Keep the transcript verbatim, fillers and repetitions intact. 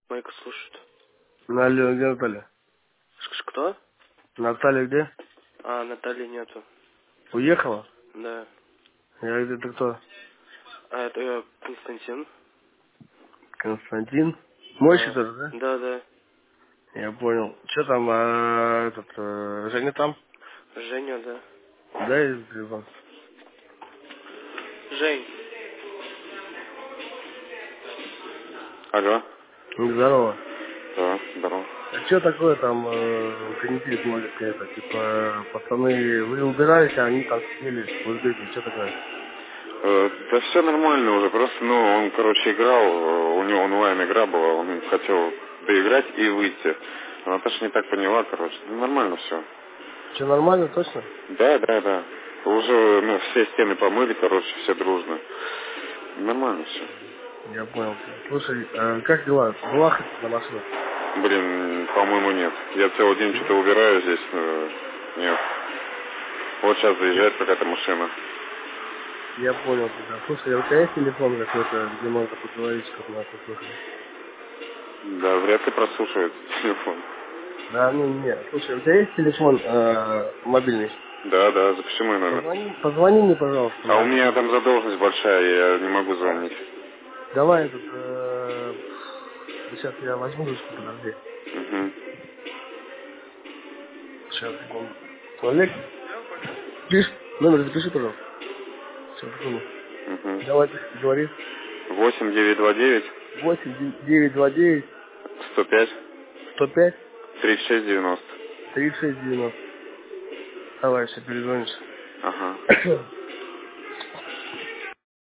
Майка слушает. Алло, где Наталья? Ш- Кто? Наталья где? А, Натальи нету. Уехала? Да. Я где, ты кто? А, это я Константин. Константин? Мойщик Да. тоже, да? Да, да. Я понял. Что там, а, этот, э, Женя там? Женя, да. Дай телефон. Жень. Алло. Здорово. Да, здорово. А что такое там, э, канитель смотрит какая-то, типа, пацаны, вы убирались, а они там сидели в Узбеке, что такое? Э, да все нормально уже, просто, ну, он, короче, играл, э, у него онлайн-игра была, он хотел доиграть и выйти. А Наташа не так поняла, короче, ну, нормально все. Что, нормально, точно? Да, да, да. Уже, ну, все стены помыли, короче, все дружно. Нормально все. Я понял. Слушай, э, как дела? Была хоть на машину? Блин, по-моему, нет. Я целый день что-то Нет? убираю здесь, э, нет. Вот сейчас заезжает какая-то машина. Я понял тебя. Слушай, а у тебя есть телефон какой-то, где можно поговорить, чтобы нас услышали? Да, вряд ли прослушивает телефон. Да, ну нет. Слушай, у тебя есть телефон э, мобильный? Да, да, запиши мой номер. Позвони, позвони мне, пожалуйста, А у на меня этот там номер. задолженность большая, я не могу А, звонить. давай этот, э, сейчас я возьму ручку, подожди. Угу. Сейчас, секунду. Олег, пиши, номер запиши, пожалуйста. Сейчас, секунду. Угу. Давай, пиши, говори. восемь девять два девять восемь девять два девять сто пять сто пять тридцать шесть девяносто. тридцать шесть девяносто. Давай, сейчас перезвонишь. Ага.